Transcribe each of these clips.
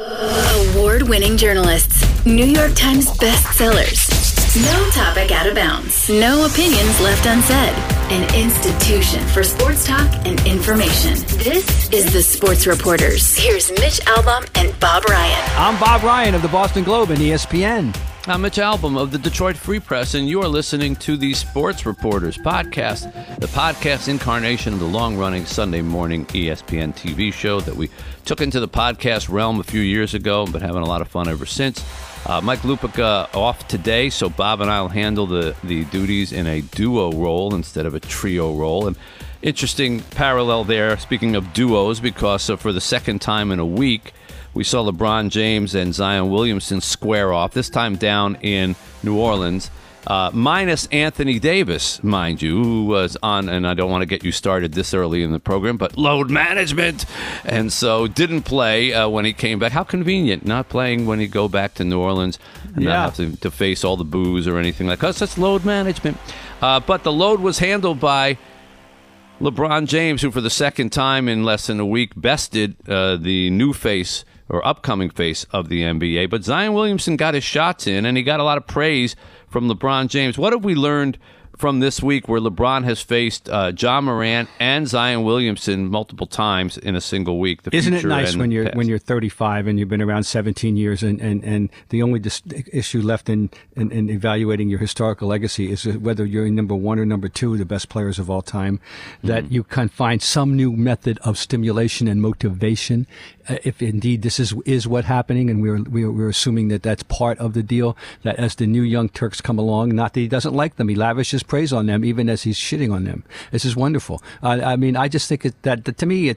Award-winning journalists, New York Times bestsellers. No topic out of bounds. No opinions left unsaid. An institution for sports talk and information. This is the Sports Reporters. Here's Mitch Albom and Bob Ryan. I'm Bob Ryan of the Boston Globe and ESPN. I'm Mitch Albom of the Detroit Free Press, and you are listening to the Sports Reporters podcast, the podcast incarnation of the long-running Sunday morning ESPN TV show that we took into the podcast realm a few years ago, but having a lot of fun ever since. Mike Lupica off today, so Bob and I will handle the duties in a duo role instead of a trio role. And interesting parallel there, speaking of duos, because for the second time in a week, we saw LeBron James and Zion Williamson square off, this time down in New Orleans, minus Anthony Davis, mind you, who was on, and I don't want to get you started this early in the program, but load management, and so didn't play when he came back. How convenient, not playing when you go back to New Orleans and not have to face all the boos or anything like that. That's load management. But the load was handled by LeBron James, who for the second time in less than a week bested the new face or upcoming face of the NBA. But Zion Williamson got his shots in, and he got a lot of praise from LeBron James. What have we learned from this week where LeBron has faced Ja Morant and Zion Williamson multiple times in a single week? Isn't it nice when you're 35 and you've been around 17 years and the only issue left in evaluating your historical legacy is whether you're number one or number two, the best players of all time, that you can find some new method of stimulation and motivation. If indeed this is what happening, and we're assuming that that's part of the deal, that as the new young Turks come along, not that he doesn't like them, he lavishes praise on them even as he's shitting on them. This is wonderful. I mean, I just think that to me,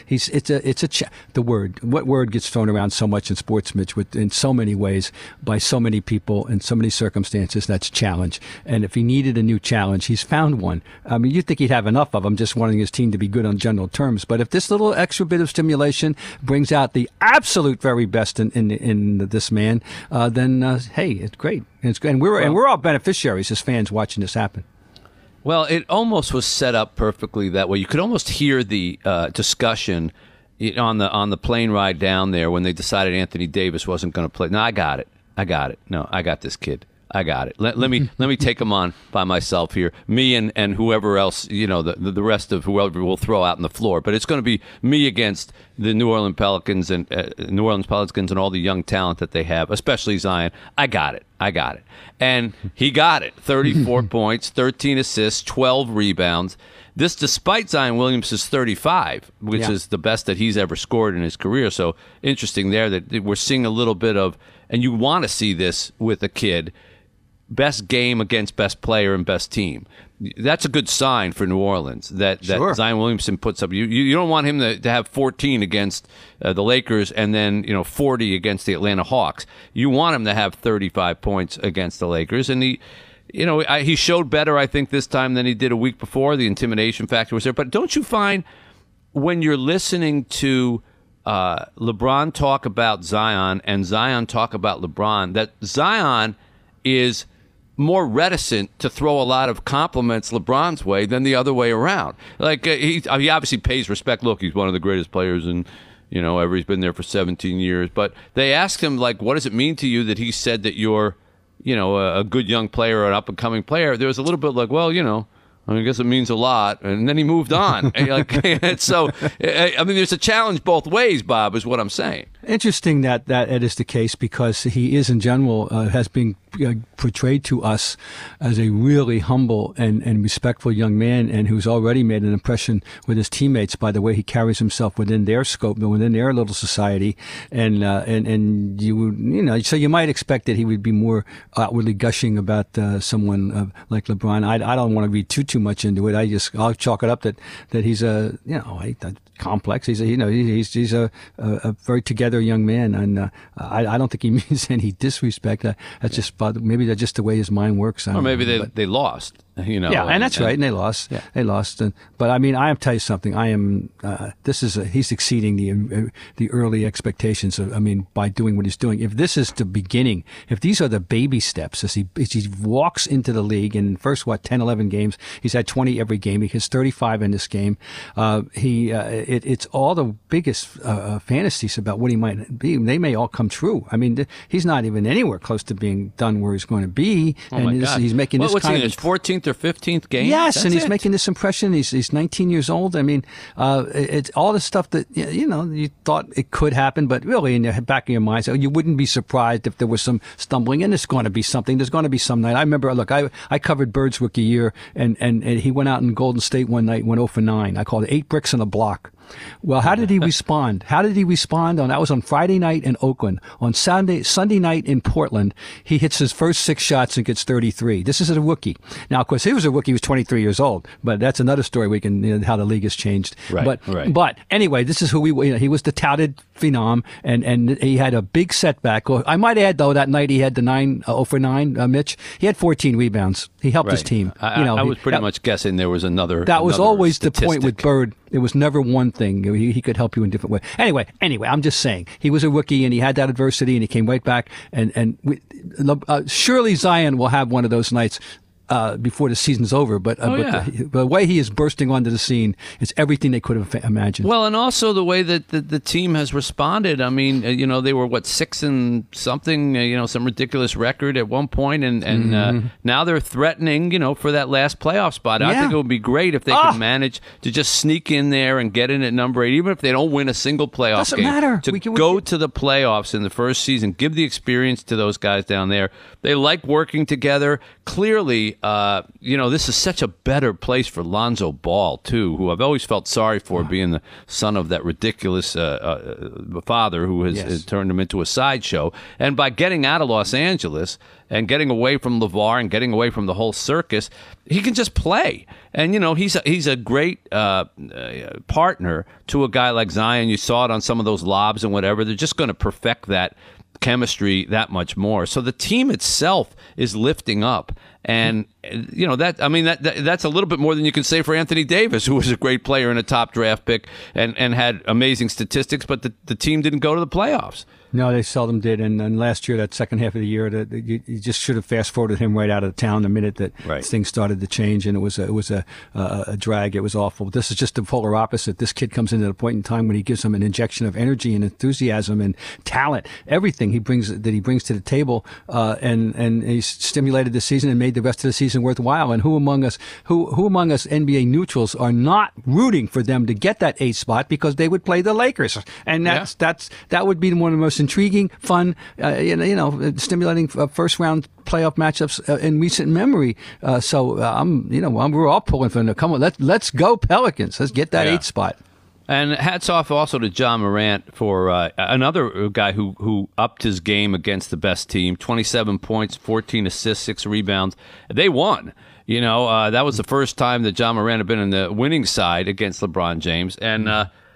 what word gets thrown around so much in sports, Mitch, in so many ways by so many people in so many circumstances. That's challenge. And if he needed a new challenge, he's found one. I mean, you'd think he'd have enough of them, just wanting his team to be good on general terms. But if this little extra bit of stimulation brings out the absolute very best in this man, then hey, it's great. And we're all beneficiaries as fans watching this happen. Well, it almost was set up perfectly that way. You could almost hear the discussion on the plane ride down there when they decided Anthony Davis wasn't going to play. No, I got it. No, I got this kid. I got it. Let me take him on by myself here. Me and whoever else, the rest of whoever will throw out on the floor. But it's going to be me against the New Orleans Pelicans and all the young talent that they have, especially Zion. I got it. And he got it. 34 points, 13 assists, 12 rebounds. This despite Zion Williamson's 35, which is the best that he's ever scored in his career. So interesting there that we're seeing a little bit of, and you want to see this with a kid, best game against best player and best team. That's a good sign for New Orleans that Zion Williamson puts up. You don't want him to have 14 against the Lakers and then 40 against the Atlanta Hawks. You want him to have 35 points against the Lakers, and he showed better, I think, this time than he did a week before. The intimidation factor was there. But don't you find when you're listening to LeBron talk about Zion and Zion talk about LeBron that Zion is more reticent to throw a lot of compliments LeBron's way than the other way around? Like he obviously pays respect. Look, he's one of the greatest players in ever. He's been there for 17 years. But they asked him, like, what does it mean to you that he said that you're a good young player or an up-and-coming player? There was a little bit like, well, I guess it means a lot. And then he moved on. So, I mean, there's a challenge both ways, Bob, is what I'm saying. Interesting that it is the case, because he is, in general, has been portrayed to us as a really humble and respectful young man, and who's already made an impression with his teammates by the way he carries himself within their scope, within their little society. And so you might expect that he would be more outwardly gushing about someone like LeBron. I don't want to read too much into it. I'll chalk it up that he's a complex. He's a very together young man, and I don't think he means any disrespect. That's just maybe that's just the way his mind works. Or maybe they lost. Yeah, and that's right. And they lost. Yeah. They lost. But I mean, I am tell you something. I am. He's exceeding the early expectations. By doing what he's doing. If this is the beginning, if these are the baby steps as he walks into the league, and in the first 10, 11 games, he's had 20 every game. He has 35 in this game. It's all the biggest fantasies about what he might be. They may all come true. I mean, he's not even anywhere close to being done where he's going to be. Oh my God. He's making this what's kind he in his 14th or 15th game? Yes, and he's making this impression. He's 19 years old. I mean, it's all the stuff that you thought it could happen, but really in the back of your mind, you wouldn't be surprised if there was some stumbling. And there's going to be something. There's going to be some night. I remember. Look, I covered Bird's rookie year, and he went out in Golden State one night, went 0 for 9. I called it 8 bricks in a block. Well, how did he respond? That was on Friday night in Oakland. On Sunday night in Portland, he hits his first 6 shots and gets 33. This is a rookie. Now, of course, he was a rookie. He was 23 years old, but that's another story. We can how the league has changed. Right. But anyway, this is who he was the touted phenom, and he had a big setback. I might add though that night he had the 0 for 9. Mitch, he had 14 rebounds. He helped his team. I was pretty much guessing there was another. That was always statistic. The point with Bird. It was never one thing. He could help you in different ways. Anyway, I'm just saying he was a rookie and he had that adversity and he came right back. Surely Zion will have one of those nights before the season's over. But the way he is bursting onto the scene is everything they could have imagined. Well, and also the way that the team has responded. I mean, they were 6 and something, some ridiculous record at one point, and now they're threatening, for that last playoff spot. Yeah. I think it would be great if they could manage to just sneak in there and get in at number 8, even if they don't win a single playoff game. Doesn't matter. To go to the playoffs in the first season, give the experience to those guys down there. They like working together. Clearly, this is such a better place for Lonzo Ball, too, who I've always felt sorry for being the son of that ridiculous father who has turned him into a sideshow. And by getting out of Los Angeles and getting away from LeVar and getting away from the whole circus, he can just play. And, he's a great partner to a guy like Zion. You saw it on some of those lobs and whatever. They're just going to perfect that chemistry that much more. So the team itself is lifting up. And, that's a little bit more than you can say for Anthony Davis, who was a great player and a top draft pick and had amazing statistics, but the team didn't go to the playoffs. No, they seldom did. And last year, that second half of the year, you just should have fast-forwarded him right out of town the minute that things started to change, and it was a drag. It was awful. This is just the polar opposite. This kid comes into the point in time when he gives them an injection of energy and enthusiasm and talent, everything he brings to the table, and he's stimulated the season and made the rest of the season worthwhile. And who among us NBA neutrals are not rooting for them to get that 8th spot because they would play the Lakers, and that would be one of the most intriguing, fun, stimulating first round playoff matchups in recent memory. We're all pulling for them. Come on, let's go Pelicans. Let's get that 8th spot. And hats off also to John Morant for another guy who upped his game against the best team. 27 points, 14 assists, 6 rebounds. They won. That was the first time that John Morant had been in the winning side against LeBron James. And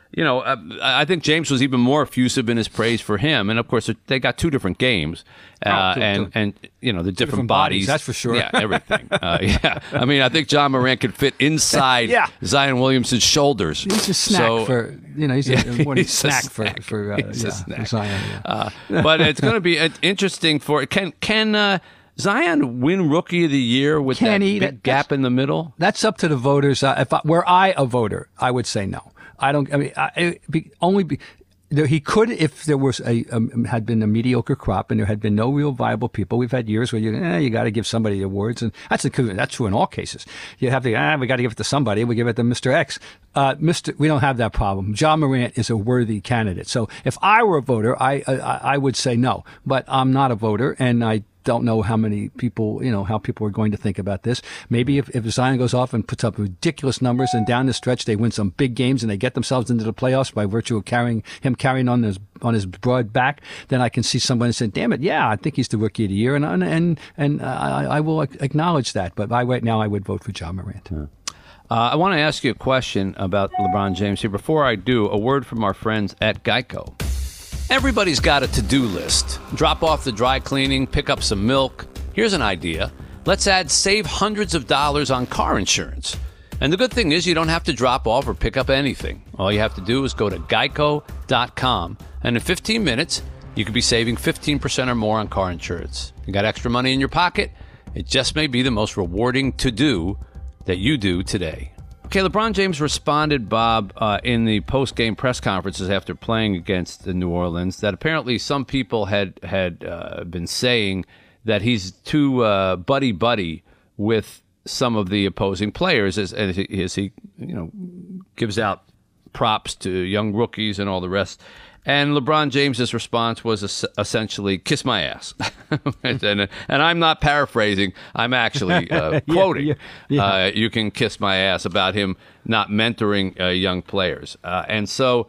I think James was even more effusive in his praise for him. And, of course, they got 2 different games. The different bodies. That's for sure. Yeah, everything. I mean, I think John Morant could fit inside Zion Williamson's shoulders. He's a snack for Zion. Yeah. But it's going to be interesting for Can Zion win Rookie of the Year with that big gap in the middle? That's up to the voters. Were I a voter, I would say no. I don't. I mean, he could if there was had been a mediocre crop and there had been no real viable people. We've had years where you got to give somebody the awards, and that's true in all cases. You have to we got to give it to somebody. We give it to Mr. X. We don't have that problem. John Morant is a worthy candidate. So if I were a voter, I would say no. But I'm not a voter, and I don't know how many people, how people are going to think about this. Maybe if Zion goes off and puts up ridiculous numbers and down the stretch they win some big games and they get themselves into the playoffs by virtue of carrying on his broad back, then I can see somebody say, "Damn it, yeah, I think he's the Rookie of the Year," and I will acknowledge that. But right now, I would vote for John Morant. Yeah. I want to ask you a question about LeBron James here. Before I do, a word from our friends at Geico. Everybody's got a to-do list. Drop off the dry cleaning, pick up some milk. Here's an idea. Let's save hundreds of dollars on car insurance. And the good thing is you don't have to drop off or pick up anything. All you have to do is go to geico.com, and in 15 minutes, you could be saving 15% or more on car insurance. You got extra money in your pocket? It just may be the most rewarding to-do that you do today. Okay, LeBron James responded, Bob, in the post-game press conferences after playing against the New Orleans, that apparently some people had been saying that he's too buddy-buddy with some of the opposing players as he gives out props to young rookies and all the rest. And LeBron James's response was essentially, kiss my ass. and I'm not paraphrasing. I'm actually quoting. Yeah. You can kiss my ass about him not mentoring young players. And so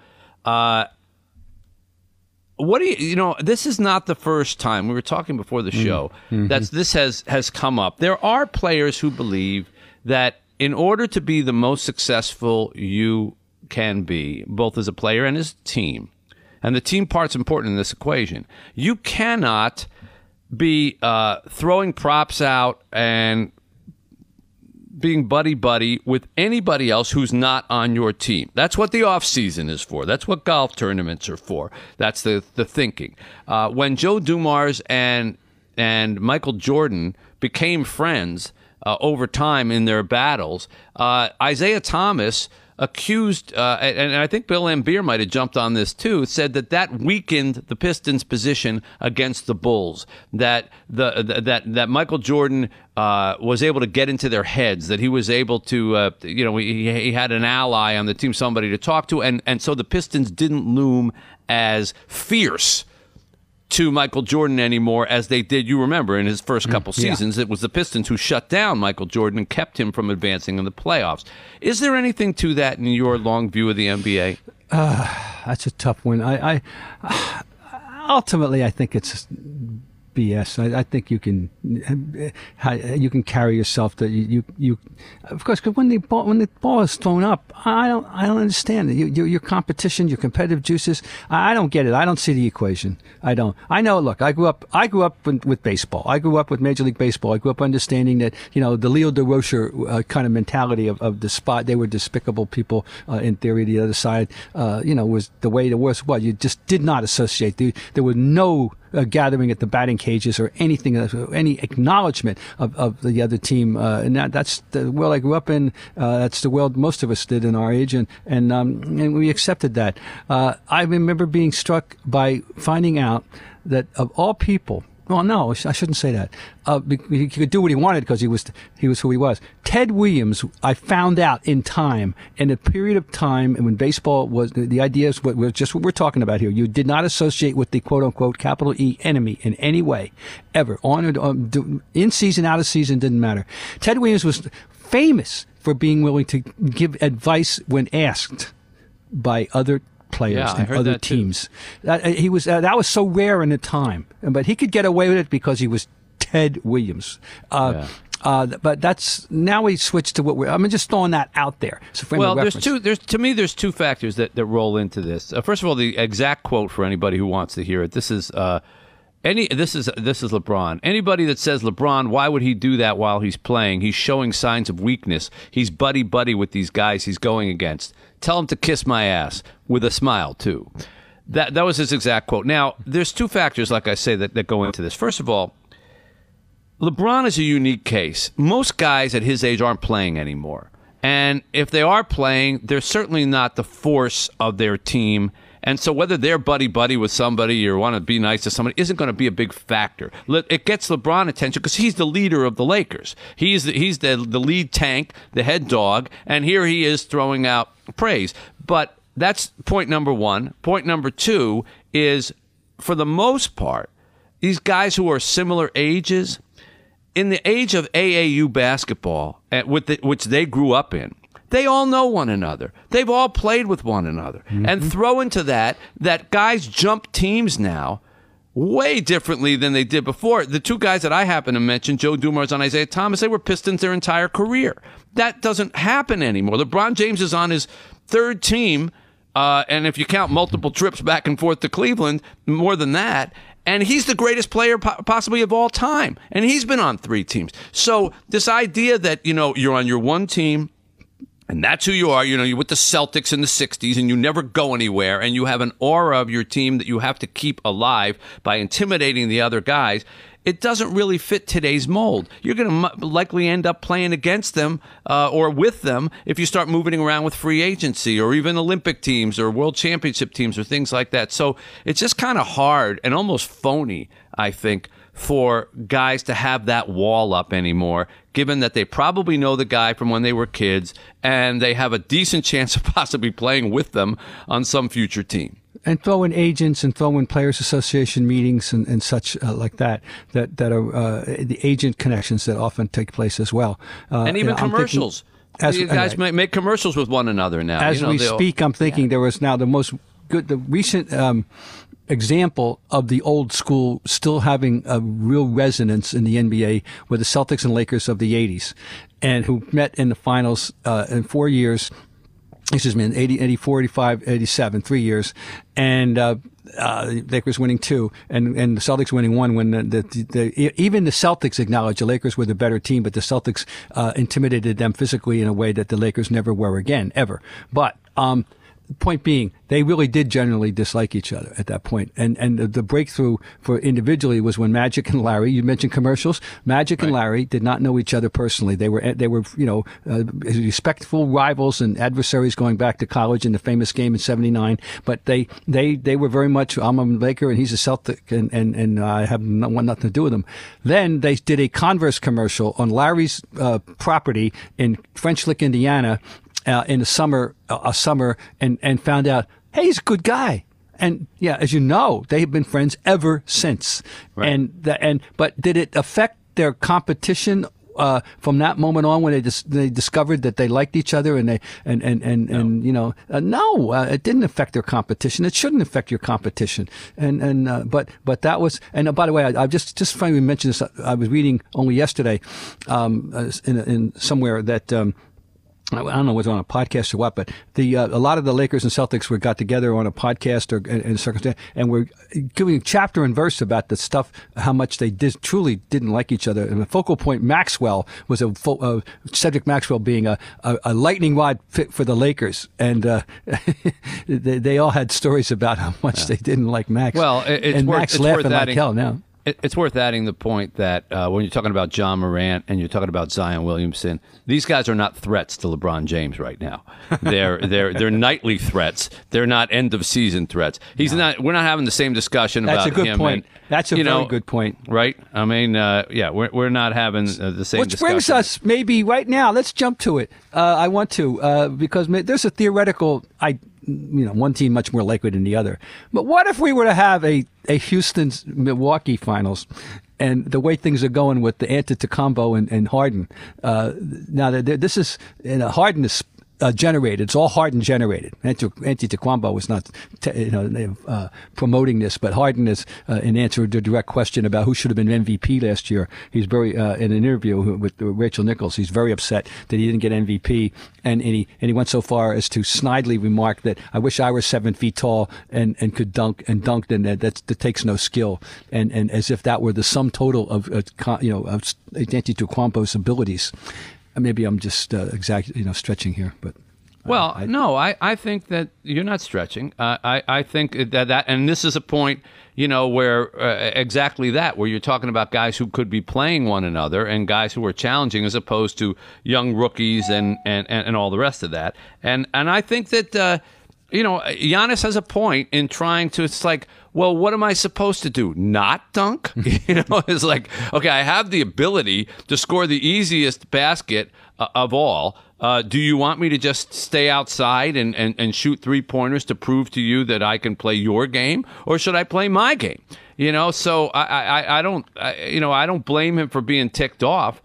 what do you this is not the first time. We were talking before the show that this has come up. There are players who believe that in order to be the most successful you can be, both as a player and as a team, and the team part's important in this equation, you cannot be throwing props out and being buddy-buddy with anybody else who's not on your team. That's what the off-season is for. That's what golf tournaments are for. That's the thinking. When Joe Dumars and Michael Jordan became friends over time in their battles, Isaiah Thomas accused, and I think Bill Laimbeer might have jumped on this too, said that weakened the Pistons' position against the Bulls. That that Michael Jordan was able to get into their heads. That he was able to, he had an ally on the team, somebody to talk to, and so the Pistons didn't loom as fierce to Michael Jordan anymore as they did, you remember, in his first couple seasons. It was the Pistons who shut down Michael Jordan and kept him from advancing in the playoffs. Is there anything to that in your long view of the NBA? That's a tough one. I ultimately, I think it's BS. I think you can carry yourself that you of course, because when the ball is thrown up, I don't understand it. Your competition, your competitive juices, I don't get it. I don't see the equation. I don't. I know. Look, I grew up with baseball. I grew up with Major League Baseball. I grew up understanding that the Leo DeRocher kind of mentality of the spot. They were despicable people in theory. The other side, was the way it was. What you just did not associate. There were no gathering at the batting cages or anything, any acknowledgement of the other team, and that's the world I grew up in. That's the world most of us did in our age, and we accepted that. I remember being struck by finding out that of all people. Well, no, I shouldn't say that. He could do what he wanted because he was who he was. Ted Williams, I found out in time, in a period of time, and when baseball was, the idea is what we're talking about here. You did not associate with the quote unquote capital E enemy in any way, ever. In season, out of season, didn't matter. Ted Williams was famous for being willing to give advice when asked by other players and other teams. That was so rare in the time, but he could get away with it because he was Ted Williams. But that's now we switch to what I'm just throwing that out there. There's two factors that roll into this. First of all, the exact quote for anybody who wants to hear it. This is LeBron. Anybody that says LeBron, why would he do that while he's playing? He's showing signs of weakness. He's buddy with these guys he's going against. Tell him to kiss my ass, with a smile too. That was his exact quote. Now, there's two factors, like I say, that go into this. First of all, LeBron is a unique case. Most guys at his age aren't playing anymore. And if they are playing, they're certainly not the force of their team. And so whether they're buddy with somebody or want to be nice to somebody isn't going to be a big factor. It gets LeBron attention because he's the leader of the Lakers. He's the lead tank, the head dog, and here he is throwing out praise. But that's point number one. Point number two is, for the most part, these guys who are similar ages, in the age of AAU basketball, which they grew up in, they all know one another. They've all played with one another. Mm-hmm. And throw into that guys jump teams now way differently than they did before. The two guys that I happen to mention, Joe Dumars and Isaiah Thomas, they were Pistons their entire career. That doesn't happen anymore. LeBron James is on his third team and if you count multiple trips back and forth to Cleveland, more than that. And he's the greatest player possibly of all time. And he's been on 3 teams. So this idea that, you're on your one team, and that's who you are. You're with the Celtics in the 60s, and you never go anywhere, and you have an aura of your team that you have to keep alive by intimidating the other guys. It doesn't really fit today's mold. You're going to likely end up playing against them or with them if you start moving around with free agency or even Olympic teams or world championship teams or things like that. So it's just kind of hard and almost phony, I think, for guys to have that wall up anymore, given that they probably know the guy from when they were kids and they have a decent chance of possibly playing with them on some future team. And throw in agents and throw in players association meetings and such like that are the agent connections that often take place as well. And even commercials. You guys make commercials with one another now. As we speak, I'm thinking there was now the recent example of the old school still having a real resonance in the NBA were the Celtics and Lakers of the 80s, and who met in the finals in 4 years. In 84, 85, 87, 3 years, and Lakers winning 2, and the Celtics winning 1. When even the Celtics acknowledged the Lakers were the better team, but the Celtics intimidated them physically in a way that the Lakers never were again, ever. But point being, they really did generally dislike each other at that point. And the breakthrough for individually was when Magic and Larry, you mentioned commercials, Magic and Larry did not know each other personally. They were respectful rivals and adversaries going back to college in the famous game in '79. But they were very much, I'm a Laker and he's a Celtic, and I have nothing to do with them. Then they did a Converse commercial on Larry's property in French Lick, Indiana, in the summer, and found out, hey, he's a good guy. And yeah, as you know, they have been friends ever since. Right. But did it affect their competition from that moment on when they discovered that they liked each other no, it didn't affect their competition. It shouldn't affect your competition. But that was, and by the way, I just finally mentioned this. I was reading only yesterday, in somewhere that, I don't know whether on a podcast or what, but a lot of the Lakers and Celtics got together on a podcast or in a circumstance, and were giving chapter and verse about the stuff, how much they truly didn't like each other. And the focal point, Maxwell, was Cedric Maxwell being a lightning rod fit for the Lakers, and they all had stories about how much they didn't like Max. Well, Max laughing like hell now. It's worth adding the point that when you're talking about John Morant and you're talking about Zion Williamson, these guys are not threats to LeBron James right now. They're nightly threats. They're not end of season threats. We're not having the same discussion about him. That's a good point. That's a very good point. Right? I mean, we're not having the same Which discussion. brings us maybe right now. Let's jump to it. I want to because there's a theoretical one team much more likely than the other. But what if we were to have a Houston-Milwaukee finals, and the way things are going with the Antetokounmpo and Harden? Now, this is Harden is generated. It's all Harden generated. Antetokounmpo was not, promoting this, but Harden is in answer to a direct question about who should have been MVP last year. He's very in an interview with Rachel Nichols. He's very upset that he didn't get MVP, and he went so far as to snidely remark that I wish I were 7 feet tall and could dunk and dunked, and that takes no skill, and as if that were the sum total of Antetokounmpo's abilities. Maybe I'm just stretching here, but I think that you're not stretching. I think that, and this is a point, where exactly that, where you're talking about guys who could be playing one another and guys who are challenging, as opposed to young rookies and all the rest of that. And I think that Giannis has a point in trying to. It's like, well, what am I supposed to do? Not dunk? It's like, okay, I have the ability to score the easiest basket of all. Do you want me to just stay outside and shoot 3-pointers to prove to you that I can play your game, or should I play my game? So I don't blame him for being ticked off.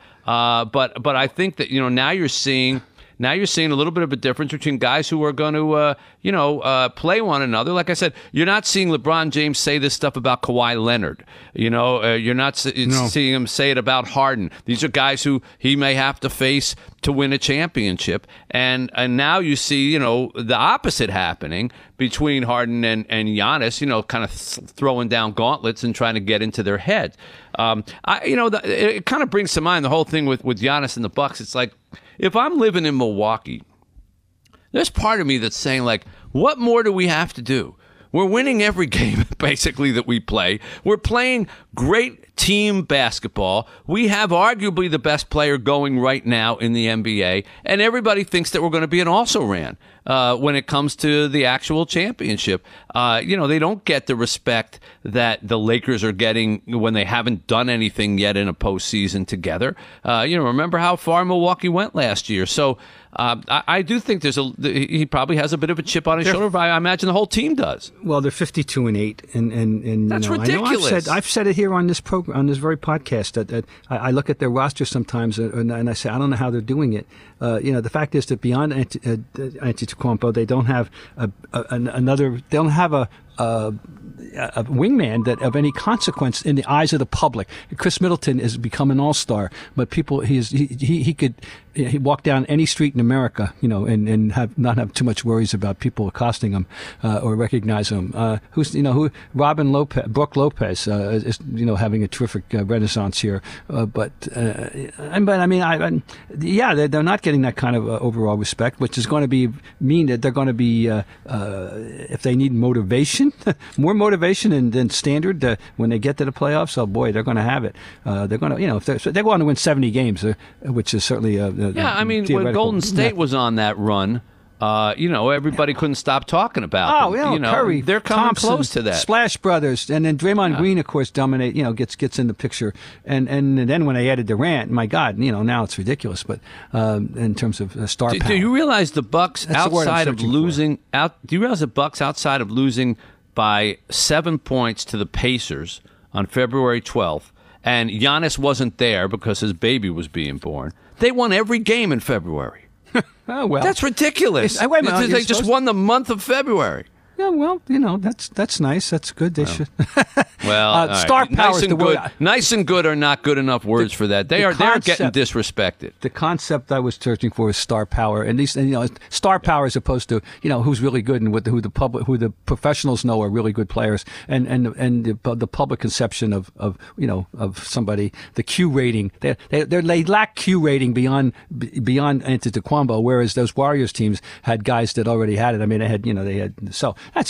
But I think that now you're seeing a little bit of a difference between guys who are going to, play one another. Like I said, you're not seeing LeBron James say this stuff about Kawhi Leonard. You're not seeing him say it about Harden. These are guys who he may have to face to win a championship. And now you see, the opposite happening between Harden and Giannis, kind of throwing down gauntlets and trying to get into their head. It kind of brings to mind the whole thing with Giannis and the Bucks. It's like, if I'm living in Milwaukee, there's part of me that's saying, like, what more do we have to do? We're winning every game, basically, that we play. We're playing great team basketball. We have arguably the best player going right now in the NBA, and everybody thinks that we're going to be an also-ran when it comes to the actual championship. They don't get the respect that the Lakers are getting when they haven't done anything yet in a postseason together. Remember how far Milwaukee went last year. So I do think he probably has a bit of a chip on his shoulder, but I imagine the whole team does. Well, they're 52-8, and that's ridiculous. I've said it here on this program, on this very podcast, that I look at their roster sometimes and I say, I don't know how they're doing it. The fact is that beyond Antetokounmpo, they don't have a wingman that of any consequence in the eyes of the public. Chris Middleton has become an all-star, but he could walk down any street in America, and not have too much worries about people accosting him or recognize him. Brooke Lopez is having a terrific renaissance here, but they're not getting that kind of overall respect, which is going to mean that they're going to be if they need motivation. More motivation than standard when they get to the playoffs. Oh boy, they're going to have it. They're going to, if they're going to win 70 games, which is certainly when Golden State was on that run, everybody couldn't stop talking about them. Curry, they're coming Thompson, close to that. Splash Brothers, and then Draymond Green, of course, dominate. Gets in the picture, and then when they added Durant, my God, now it's ridiculous. But in terms of star power, do you realize the Bucks outside of losing by 7 points to the Pacers on February 12th, and Giannis wasn't there because his baby was being born? They won every game in February. Oh, well. That's ridiculous. Wait a minute, they just won the month of February. Yeah, well, that's nice. That's good. They should. Well, star right. power is the word. Nice and good are not good enough words for that. They're getting disrespected. The concept I was searching for is star power, and star power as opposed to who's really good and who the professionals know are really good players, and the public conception of somebody, the Q rating. They lack Q rating beyond Antetokounmpo, whereas those Warriors teams had guys that already had it. I mean, they had so.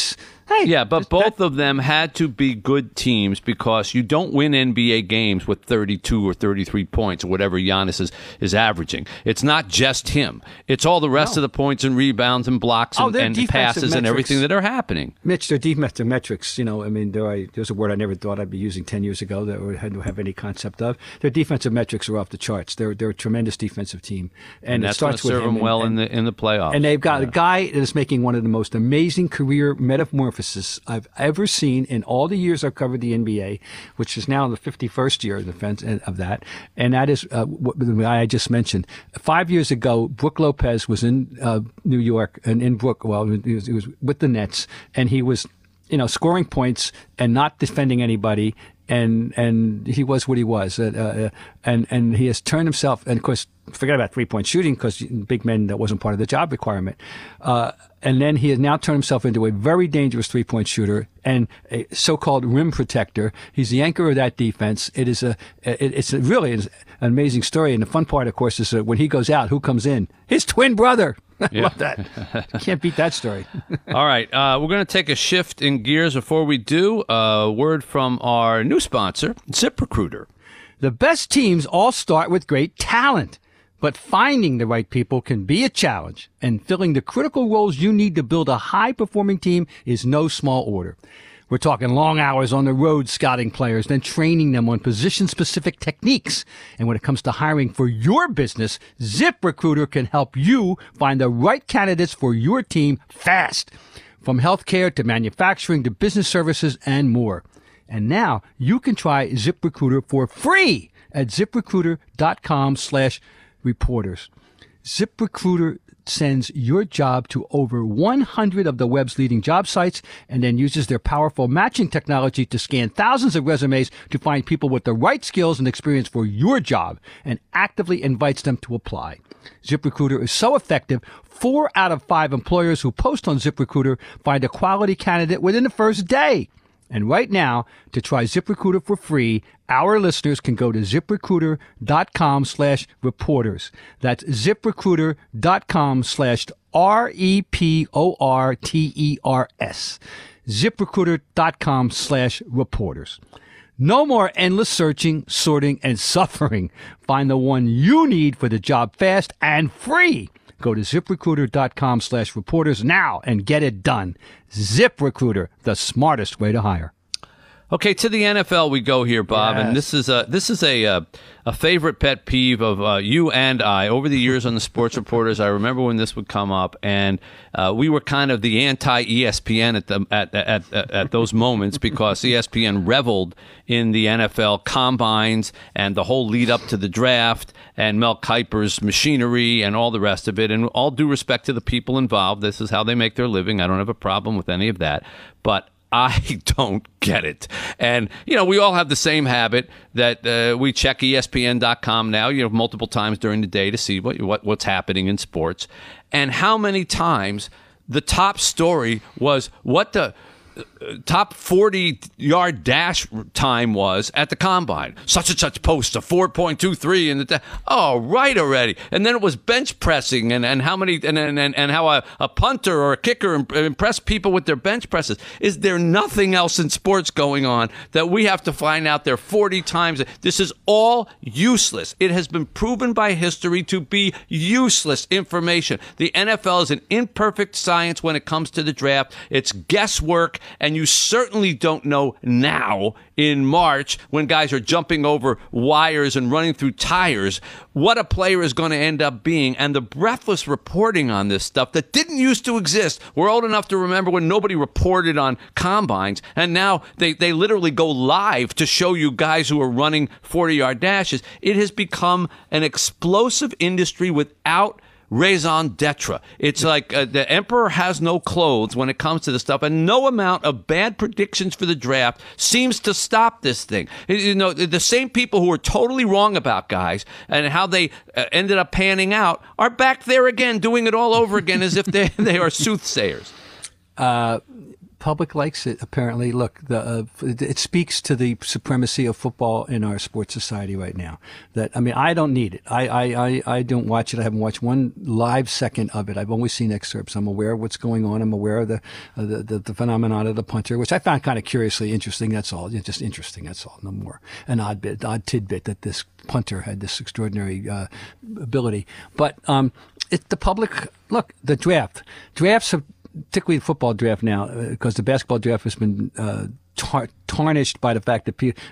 But both of them had to be good teams because you don't win NBA games with 32 or 33 points or whatever Giannis is averaging. It's not just him. It's all the rest of the points and rebounds and blocks and passes metrics and everything that are happening. Mitch, their defensive metrics, there's a word I never thought I'd be using 10 years ago that I hadn't have any concept of. Their defensive metrics are off the charts. They're a tremendous defensive team. And that's going to serve them well in the playoffs. And they've got a guy that is making one of the most amazing career metamorphoses I've ever seen in all the years I've covered the NBA, which is now the 51st year of that. And that is the guy I just mentioned. 5 years ago, Brooke Lopez was in New York, and he was with the Nets, and he was, scoring points and not defending anybody. And he was what he was, and he has turned himself. And of course, forget about 3-point shooting because big men, that wasn't part of the job requirement. And then he has now turned himself into a very dangerous 3-point shooter and a so-called rim protector. He's the anchor of that defense. It's really an amazing story. And the fun part, of course, is that when he goes out, who comes in? His twin brother. I love that. Can't beat that story. All right. We're going to take a shift in gears. Before we do, a word from our new sponsor, ZipRecruiter. The best teams all start with great talent, but finding the right people can be a challenge, and filling the critical roles you need to build a high-performing team is no small order. We're talking long hours on the road scouting players, then training them on position-specific techniques. And when it comes to hiring for your business, ZipRecruiter can help you find the right candidates for your team fast. From healthcare to manufacturing to business services and more. And now you can try ZipRecruiter for free at ZipRecruiter.com/reporters. ZipRecruiter sends your job to over 100 of the web's leading job sites and then uses their powerful matching technology to scan thousands of resumes to find people with the right skills and experience for your job and actively invites them to apply. ZipRecruiter is so effective, 4 out of 5 employers who post on ZipRecruiter find a quality candidate within the first day. And right now, to try ZipRecruiter for free, our listeners can go to ZipRecruiter.com/reporters. That's ZipRecruiter.com/REPORTERS. ZipRecruiter.com/reporters. No more endless searching, sorting, and suffering. Find the one you need for the job fast and free. Go to ZipRecruiter.com/reporters now and get it done. ZipRecruiter, the smartest way to hire. Okay, to the NFL we go here, Bob, Yes. and this is a favorite pet peeve of you and I over the years on the Sports Reporters. I remember when this would come up, and we were kind of the anti-ESPN at those moments because ESPN reveled in the NFL combines and the whole lead up to the draft and Mel Kiper's machinery and all the rest of it. And all due respect to the people involved, this is how they make their living. I don't have a problem with any of that, but I don't get it. And, we all have the same habit that we check ESPN.com now, multiple times during the day to see what's happening in sports. And how many times the top story was what the top 40-yard dash time was at the combine. Such and such post a 4.23 in the right already. And then it was bench pressing and how many and how a punter or a kicker impressed people with their bench presses. Is there nothing else in sports going on that we have to find out there 40 times? This is all useless. It has been proven by history to be useless information. The NFL is an imperfect science when it comes to the draft. It's guesswork. And you certainly don't know now in March when guys are jumping over wires and running through tires what a player is going to end up being. And the breathless reporting on this stuff that didn't used to exist. We're old enough to remember when nobody reported on combines. And now they literally go live to show you guys who are running 40-yard dashes. It has become an explosive industry without raison d'etre. It's like the emperor has no clothes when it comes to this stuff, and no amount of bad predictions for the draft seems to stop this thing. The same people who were totally wrong about guys and how they ended up panning out are back there again, doing it all over again as if they are soothsayers. Public likes it, apparently. Look, it speaks to the supremacy of football in our sports society right now. I don't need it. I don't watch it. I haven't watched one live second of it. I've only seen excerpts. I'm aware of what's going on. I'm aware of the phenomenon of the punter, which I found kind of curiously interesting. That's all. It's just interesting. That's all. No more. An odd tidbit that this punter had this extraordinary ability. But the public, look, the drafts have, particularly the football draft now, because the basketball draft has been tarnished by the fact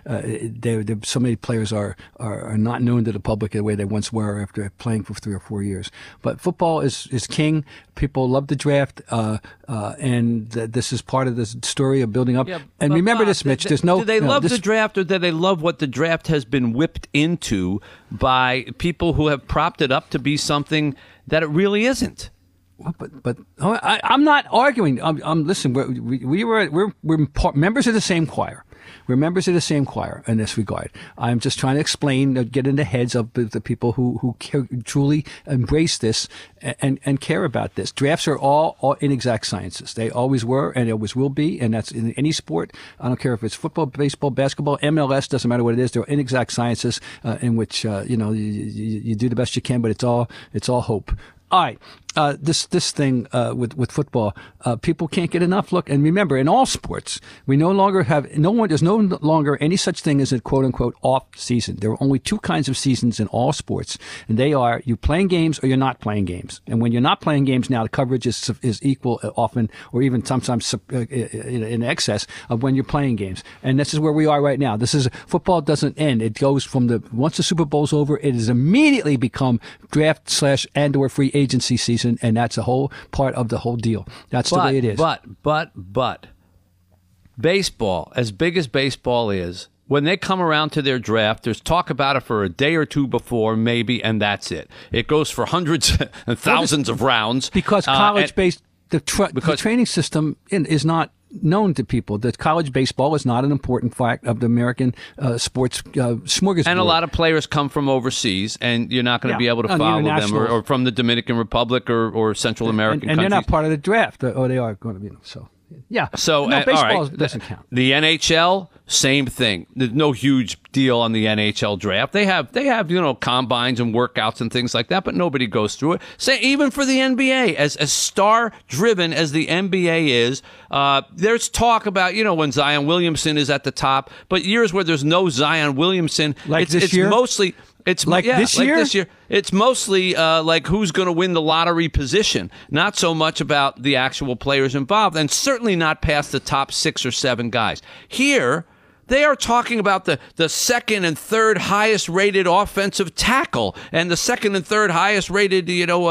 that so many players are not known to the public the way they once were after playing for 3 or 4 years. But football is king. People love the draft, and this is part of the story of building up. Yeah, and remember this, Mitch. Do they love the draft, or do they love what the draft has been whipped into by people who have propped it up to be something that it really isn't? But I'm not arguing. Listen. We're members of the same choir. We're members of the same choir in this regard. I'm just trying to explain, get in the heads of the people who truly embrace this and care about this. Drafts are all inexact sciences. They always were, and always will be, and that's in any sport. I don't care if it's football, baseball, basketball, MLS. Doesn't matter what it is. They're inexact sciences in which you do the best you can, but it's all hope. All right. This thing with football, people can't get enough. Look, and remember, in all sports, we no longer have there's no longer any such thing as a quote unquote off season. There are only 2 kinds of seasons in all sports, and they are you playing games or you're not playing games. And when you're not playing games now, the coverage is equal often, or even sometimes in excess of when you're playing games. And this is where we are right now. Football doesn't end. It goes from once the Super Bowl's over, it has immediately become draft / and/or free agency season. And that's a whole part of the whole deal. That's the way it is. But baseball, as big as baseball is, when they come around to their draft, there's talk about it for a day or two before, maybe, and that's it. It goes for hundreds and thousands of rounds. Because college-based, the training system is not known to people. That college baseball is not an important fact of the American sports smorgasbord. And a lot of players come from overseas, and you're not going to be able to follow them, or from the Dominican Republic or Central American countries. And they're not part of the draft, or they are going to be. So, yeah. So, baseball doesn't count. The NHL, same thing. There's no huge deal on the NHL draft. They have combines and workouts and things like that, but nobody goes through it. Say even for the NBA, as star driven as the NBA is, there's talk about when Zion Williamson is at the top, but years where there's no Zion Williamson, this year? Mostly. It's like this year. It's mostly like who's going to win the lottery position, not so much about the actual players involved, and certainly not past the top 6 or 7 guys. Here, they are talking about the second and third highest rated offensive tackle and the second and third highest rated,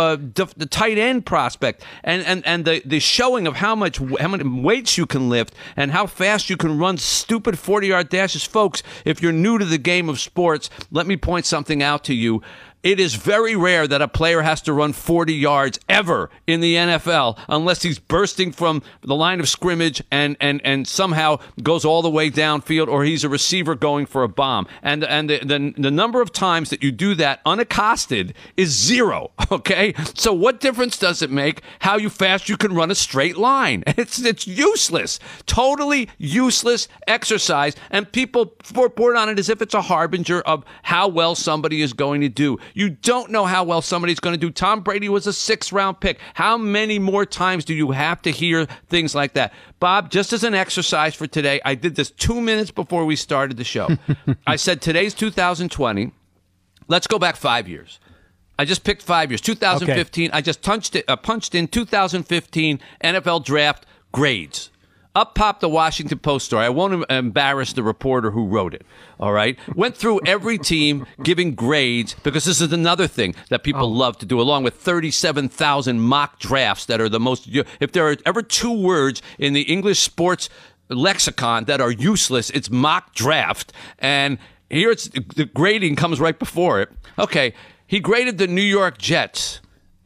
the tight end prospect, and the showing of how many weights you can lift and how fast you can run stupid 40-yard dashes. Folks, if you're new to the game of sports, let me point something out to you. It is very rare that a player has to run 40 yards ever in the NFL unless he's bursting from the line of scrimmage and somehow goes all the way downfield, or he's a receiver going for a bomb. And the number of times that you do that unaccosted is 0, okay? So what difference does it make how fast you can run a straight line? It's useless. Totally useless exercise, and people report on it as if it's a harbinger of how well somebody is going to do. You don't know how well somebody's going to do. Tom Brady was a 6th-round pick. How many more times do you have to hear things like that? Bob, just as an exercise for today, I did this 2 minutes before we started the show. I said today's 2020. Let's go back 5 years. I just picked 5 years. 2015. Okay. I just punched in 2015 NFL draft grades. Up popped the Washington Post story. I won't embarrass the reporter who wrote it, all right? Went through every team giving grades, because this is another thing that people love to do, along with 37,000 mock drafts that are the most... If there are ever 2 words in the English sports lexicon that are useless, it's mock draft. And here the grading comes right before it. Okay, he graded the New York Jets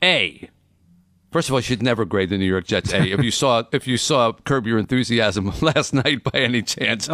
A. First of all, you should never grade the New York Jets A. If you saw Curb Your Enthusiasm last night by any chance,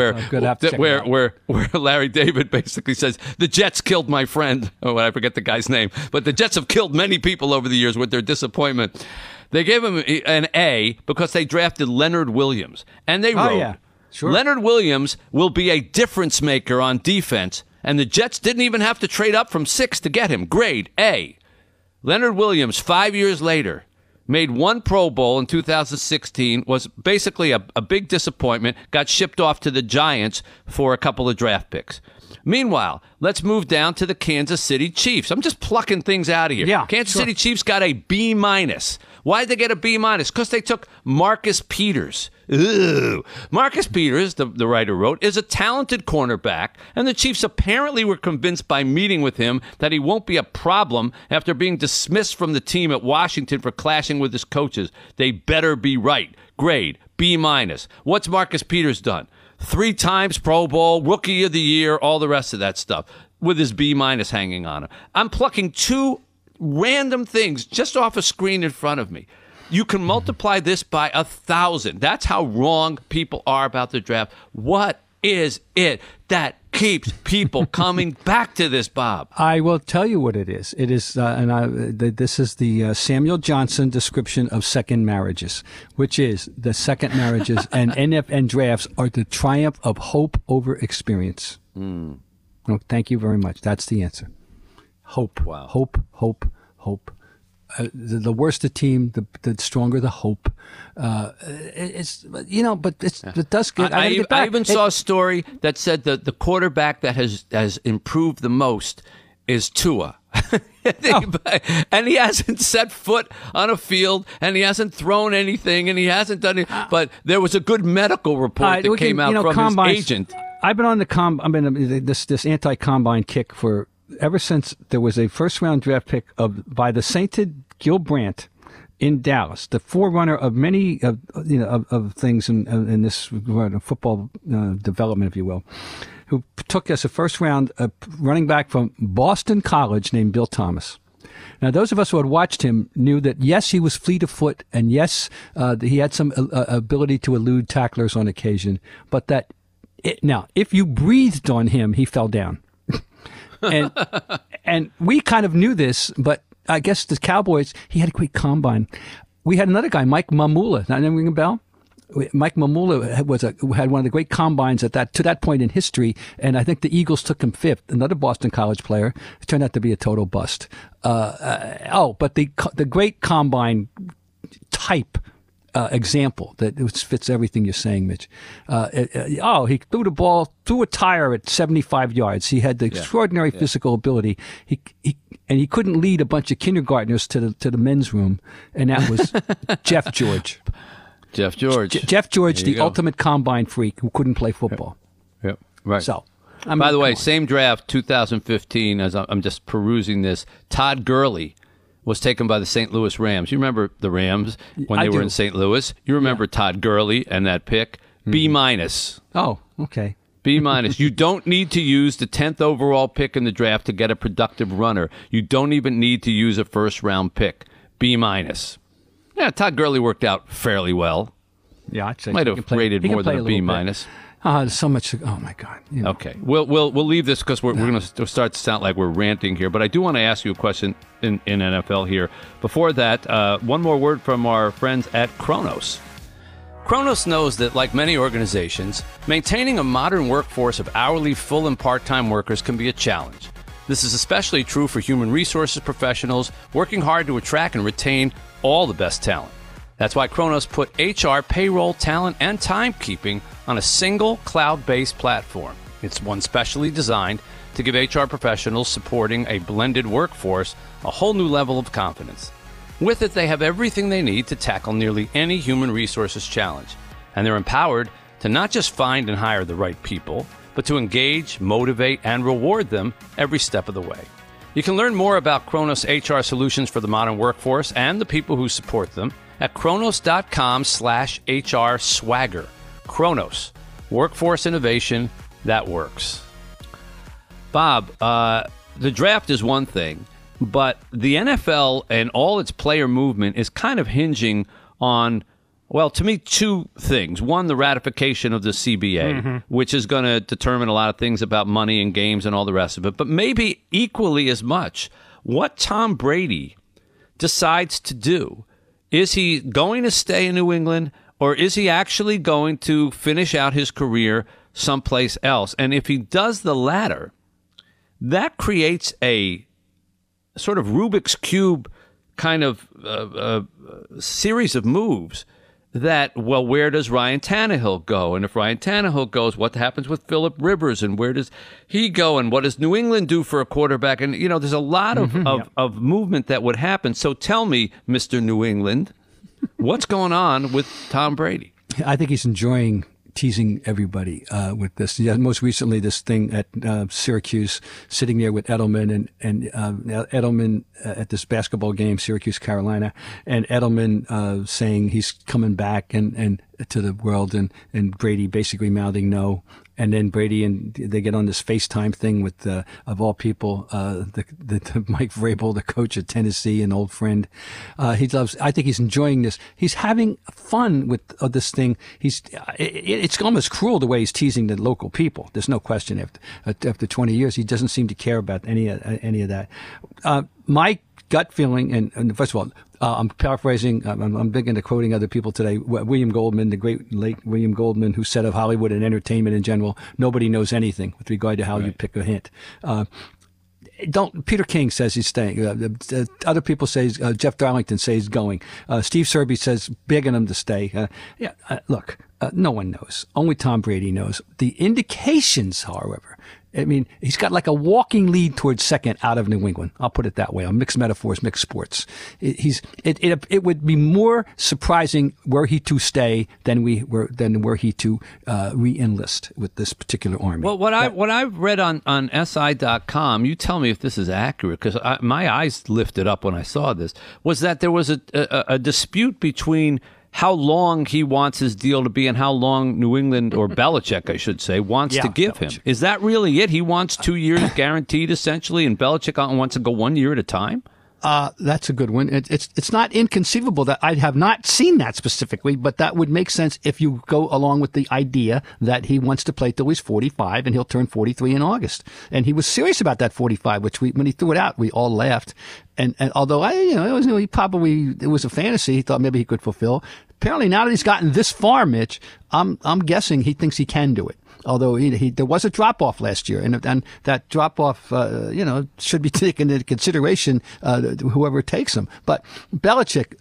where Larry David basically says the Jets killed my friend. Oh, I forget the guy's name, but the Jets have killed many people over the years with their disappointment. They gave him an A because they drafted Leonard Williams, and they wrote, Sure. Leonard Williams will be a difference maker on defense, and the Jets didn't even have to trade up from 6 to get him. Grade A. Leonard Williams, 5 years later, made 1 Pro Bowl in 2016, was basically a big disappointment, got shipped off to the Giants for a couple of draft picks. Meanwhile, let's move down to the Kansas City Chiefs. I'm just plucking things out of here. Yeah, Kansas City Chiefs got a B-. Why'd they get a B-? Because they took Marcus Peters. Ew. Marcus Peters, the writer wrote, is a talented cornerback, and the Chiefs apparently were convinced by meeting with him that he won't be a problem after being dismissed from the team at Washington for clashing with his coaches. They better be right. Grade, B-. What's Marcus Peters done? 3 times Pro Bowl, Rookie of the Year, all the rest of that stuff, with his B- hanging on him. I'm plucking 2 random things just off a screen in front of me. You can multiply this by 1,000. That's how wrong people are about the draft. What is it that keeps people coming back to this, Bob? I will tell you what it is. It is, this is the Samuel Johnson description of second marriages, which is the second marriages and drafts are the triumph of hope over experience. No, thank you very much. That's the answer. Hope. Wow. Hope. The worse the team, the stronger the hope. It does get. I even saw a story that said that the quarterback that has improved the most is Tua. And he hasn't set foot on a field, and he hasn't thrown anything, and he hasn't done it. But there was a good medical report that came out from his agent. I've been on this anti-combine kick ever since there was a first-round draft pick by the sainted Gil Brandt in Dallas, the forerunner of many of things in this football development, if you will, who took as a first round running back from Boston College named Bill Thomas. Now, those of us who had watched him knew that, yes, he was fleet of foot, and yes, he had some ability to elude tacklers on occasion, but that now, if you breathed on him, he fell down. and we kind of knew this, but I guess the Cowboys, he had a great combine. We had another guy, Mike Mamula. Not ring a bell? Mike Mamula had one of the great combines to that point in history, and I think the Eagles took him fifth. Another Boston College player. It turned out to be a total bust. But the great combine type example that fits everything you're saying, Mitch. He threw the ball through a tire at 75 yards. He had the extraordinary physical ability. He couldn't lead a bunch of kindergartners to the men's room, and that was Jeff George. Jeff George. Jeff George, the ultimate combine freak who couldn't play football. Yep. Right. So, by the way, same draft, 2015, as I'm just perusing this, Todd Gurley was taken by the St. Louis Rams. You remember the Rams when they were in St. Louis? You remember Todd Gurley and that pick? B-. Oh, okay. B-. You don't need to use the 10th overall pick in the draft to get a productive runner. You don't even need to use a first-round pick. B-. Yeah, Todd Gurley worked out fairly well. Yeah, I'd say might have rated more than a B-. There's so much. Oh my God. Okay, we'll leave this because we're going to start to sound like we're ranting here. But I do want to ask you a question in NFL here. Before that, one more word from our friends at Kronos. Kronos knows that, like many organizations, maintaining a modern workforce of hourly, full, and part-time workers can be a challenge. This is especially true for human resources professionals working hard to attract and retain all the best talent. That's why Kronos put HR, payroll, talent, and timekeeping on a single cloud-based platform. It's one specially designed to give HR professionals supporting a blended workforce a whole new level of confidence. With it, they have everything they need to tackle nearly any human resources challenge. And they're empowered to not just find and hire the right people, but to engage, motivate, and reward them every step of the way. You can learn more about Kronos HR solutions for the modern workforce and the people who support them at kronos.com/HR swagger. Kronos, workforce innovation that works. Bob, the draft is one thing, but the NFL and all its player movement is kind of hinging on, well, to me, two things. One, the ratification of the CBA, which is going to determine a lot of things about money and games and all the rest of it. But maybe equally as much, what Tom Brady decides to do. Is he going to stay in New England, or is he actually going to finish out his career someplace else? And if he does the latter, that creates a sort of Rubik's Cube kind of series of moves that, well, where does Ryan Tannehill go? And if Ryan Tannehill goes, what happens with Phillip Rivers? And where does he go? And what does New England do for a quarterback? And, there's a lot of movement that would happen. So tell me, Mr. New England, what's going on with Tom Brady? I think he's enjoying teasing everybody with this. Yeah, most recently, this thing at Syracuse, sitting there with Edelman and Edelman at this basketball game, Syracuse, Carolina, and Edelman saying he's coming back and to the world, and Brady basically mouthing no. And then Brady and they get on this FaceTime thing with, of all people, the Mike Vrabel, the coach at Tennessee, an old friend. I think he's enjoying this. He's having fun with this thing. It's almost cruel the way he's teasing the local people. There's no question. After 20 years, he doesn't seem to care about any of that. My gut feeling, and first of all, I'm paraphrasing. I'm big into quoting other people today. William Goldman, the great late William Goldman, who said of Hollywood and entertainment in general, nobody knows anything with regard to how you pick a hint. Peter King says he's staying. Other people say Jeff Darlington says he's going. Steve Serby says begging him to stay. Look, no one knows. Only Tom Brady knows. The indications, however, I mean, he's got like a walking lead towards second out of New England. I'll put it that way on mixed metaphors, mixed sports. It would be more surprising were he to stay than were he to re-enlist with this particular Army. Well, what I've read on SI.com, you tell me if this is accurate, because my eyes lifted up when I saw this, was that there was a dispute between how long he wants his deal to be and how long New England, or Belichick, I should say, wants to give him. Is that really it? He wants 2 years guaranteed, essentially, and Belichick wants to go 1 year at a time? That's a good one. It's not inconceivable that I have not seen that specifically, but that would make sense if you go along with the idea that he wants to play till he's 45 and he'll turn 43 in August. And he was serious about that 45, which when he threw it out, we all laughed. And although it was a fantasy, he thought maybe he could fulfill. Apparently now that he's gotten this far, Mitch, I'm guessing he thinks he can do it. Although there was a drop off last year, and that drop off, should be taken into consideration, whoever takes him. But Belichick,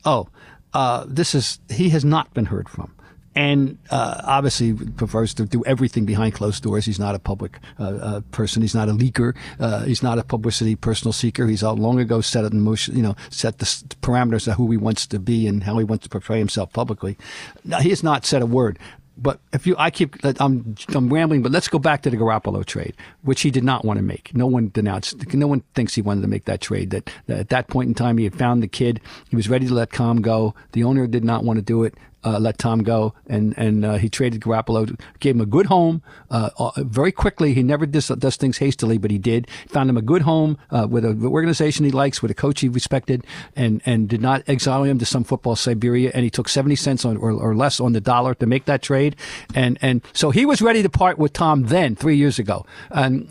he has not been heard from. And obviously prefers to do everything behind closed doors. He's not a public person. He's not a leaker. He's not a publicity personal seeker. He's long ago set the parameters of who he wants to be and how he wants to portray himself publicly. Now, he has not said a word. But I'm rambling, but let's go back to the Garoppolo trade, which he did not want to make. No one thinks he wanted to make that trade. That at that point in time, he had found the kid. He was ready to let Tom go. The owner did not want to do it. Let Tom go, and he traded Garoppolo, gave him a good home very quickly. He never does things hastily, but he did. Found him a good home with an organization he likes, with a coach he respected, and did not exile him to some football Siberia. And he took 70 cents or less on the dollar to make that trade. And so he was ready to part with Tom then, 3 years ago. And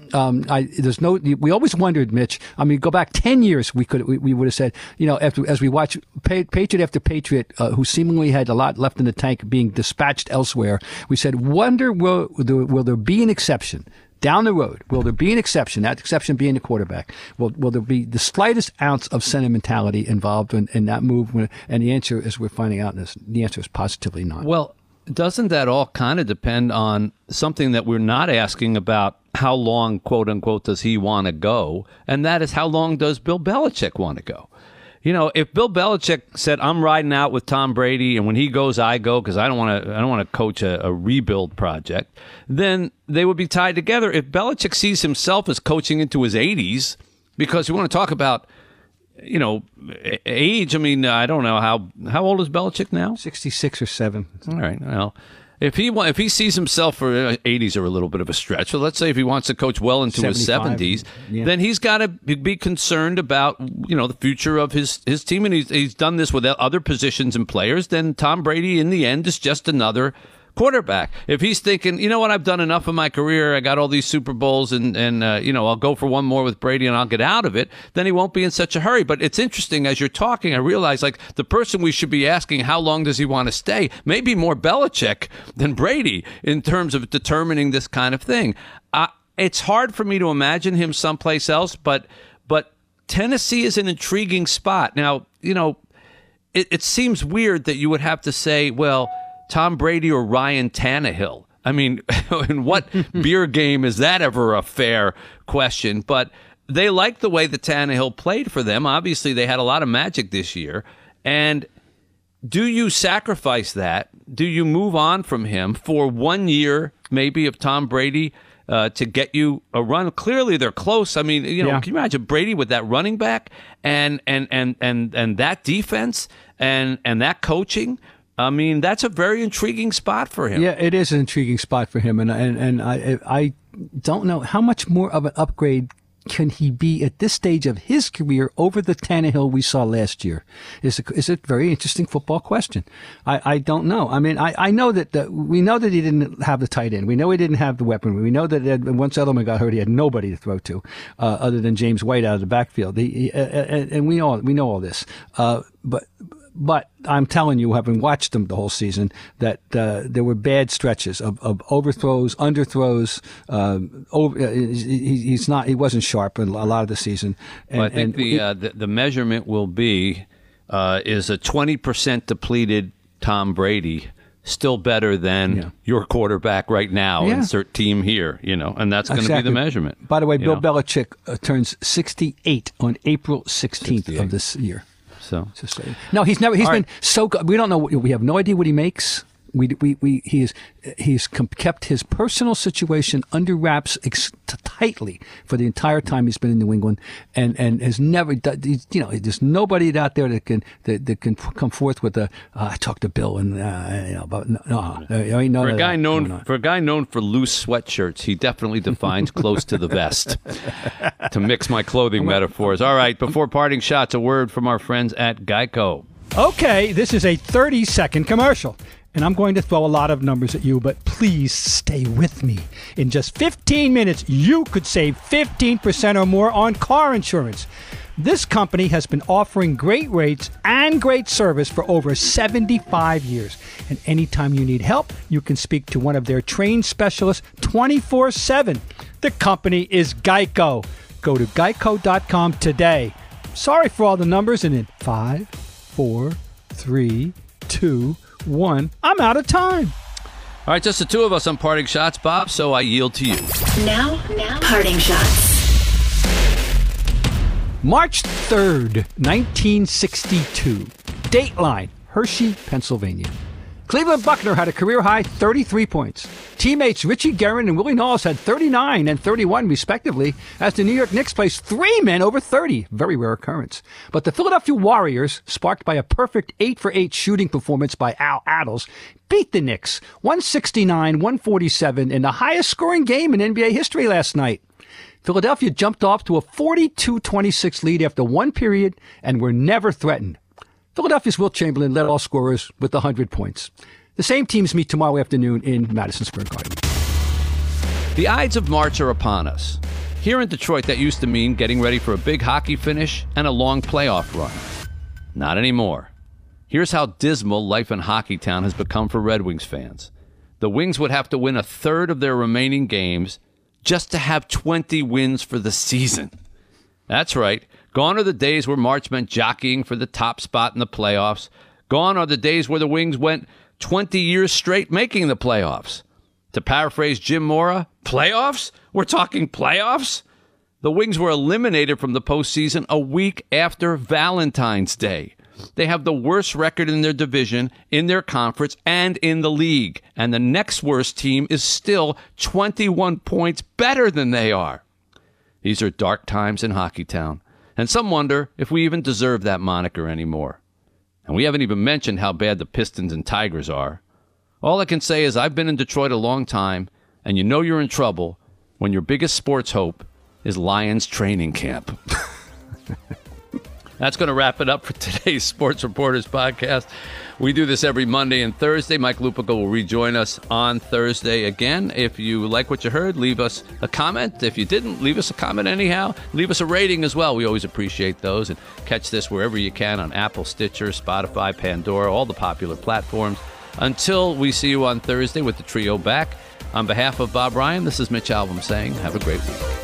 we always wondered, Mitch. I mean, go back 10 years, we would have said, as we watch Patriot after Patriot, who seemingly had a lot left in the tank being dispatched elsewhere, we said, will there be an exception down the road? Will there be an exception? That exception being the quarterback. Will there be the slightest ounce of sentimentality involved in that move? And the answer, as we're finding out, the answer is positively not. Well, doesn't that all kind of depend on something that we're not asking about? How long, quote unquote, does he want to go? And that is, how long does Bill Belichick want to go? If Bill Belichick said, "I'm riding out with Tom Brady, and when he goes, I go because I don't want to coach a rebuild project," then they would be tied together. If Belichick sees himself as coaching into his 80s, because we want to talk about, age. I mean, I don't know how old is Belichick now? 66 or 7. All right. Well, if he sees himself for 80s are a little bit of a stretch. So let's say if he wants to coach well into his 70s, then he's got to be concerned about the future of his team, and he's done this with other positions and players. Then Tom Brady, in the end, is just another quarterback. If he's thinking, I've done enough of my career, I got all these Super Bowls, and I'll go for one more with Brady and I'll get out of it, then he won't be in such a hurry. But it's interesting, as you're talking, I realize, like, the person we should be asking, how long does he want to stay, may be more Belichick than Brady in terms of determining this kind of thing. It's hard for me to imagine him someplace else, but Tennessee is an intriguing spot. Now, it seems weird that you would have to say, well, Tom Brady or Ryan Tannehill. I mean, in what beer game is that ever a fair question? But they liked the way that Tannehill played for them. Obviously, they had a lot of magic this year. And do you sacrifice that? Do you move on from him for 1 year, maybe, of Tom Brady to get you a run? Clearly, they're close. I mean, can you imagine Brady with that running back and that defense and that coaching? I mean, that's a very intriguing spot for him. Yeah, it is an intriguing spot for him, and I don't know how much more of an upgrade can he be at this stage of his career over the Tannehill we saw last year? Is a very interesting football question. I don't know. I mean, I know that we know that he didn't have the tight end. We know he didn't have the weaponry. We know that once Edelman got hurt, he had nobody to throw to other than James White out of the backfield. And we know all this. But I'm telling you, having watched him the whole season, that there were bad stretches of overthrows, underthrows. He wasn't sharp in a lot of the season. I think the measurement will be is a 20% depleted Tom Brady still better than your quarterback right now, insert team here, and that's going to be the measurement. By the way, Bill Belichick turns 68 on April 16th of this year. So, no, he's been so good. We don't know. We have no idea what he makes. He's kept his personal situation under wraps tightly for the entire time he's been in New England, and has never. There's nobody out there that can come forth with I talked to Bill and but no. For a guy known for loose sweatshirts, he definitely defines close to the vest. To mix my clothing metaphors. All right, before parting shots, a word from our friends at Geico. Okay, this is a 30-second commercial. And I'm going to throw a lot of numbers at you, but please stay with me. In just 15 minutes, you could save 15% or more on car insurance. This company has been offering great rates and great service for over 75 years. And anytime you need help, you can speak to one of their trained specialists 24/7. The company is Geico. Go to geico.com today. Sorry for all the numbers, and in 5, 4, 3, 2, 1. I'm out of time. All right, just the two of us on Parting Shots, Bob, so I yield to you. Now, Parting Shots. March 3rd, 1962. Dateline, Hershey, Pennsylvania. Cleveland Buckner had a career-high 33 points. Teammates Richie Guerin and Willie Knowles had 39 and 31, respectively, as the New York Knicks placed 3 men over 30. Very rare occurrence. But the Philadelphia Warriors, sparked by a perfect 8-for-8 shooting performance by Al Attles, beat the Knicks 169-147 in the highest-scoring game in NBA history last night. Philadelphia jumped off to a 42-26 lead after one period and were never threatened. Philadelphia's Wilt Chamberlain led all scorers with 100 points. The same teams meet tomorrow afternoon in Madison Square Garden. The Ides of March are upon us. Here in Detroit, that used to mean getting ready for a big hockey finish and a long playoff run. Not anymore. Here's how dismal life in Hockeytown has become for Red Wings fans. The Wings would have to win a third of their remaining games just to have 20 wins for the season. That's right. Gone are the days where March meant jockeying for the top spot in the playoffs. Gone are the days where the Wings went 20 years straight making the playoffs. To paraphrase Jim Mora, playoffs? We're talking playoffs? The Wings were eliminated from the postseason a week after Valentine's Day. They have the worst record in their division, in their conference, and in the league. And the next worst team is still 21 points better than they are. These are dark times in Hockeytown. And some wonder if we even deserve that moniker anymore. And we haven't even mentioned how bad the Pistons and Tigers are. All I can say is I've been in Detroit a long time, and you know you're in trouble when your biggest sports hope is Lions training camp. That's going to wrap it up for today's Sports Reporters podcast. We do this every Monday and Thursday. Mike Lupica will rejoin us on Thursday again. If you like what you heard, leave us a comment. If you didn't, leave us a comment anyhow. Leave us a rating as well. We always appreciate those. And catch this wherever you can on Apple, Stitcher, Spotify, Pandora, all the popular platforms. Until we see you on Thursday with the trio back, on behalf of Bob Ryan, this is Mitch Albom saying have a great week.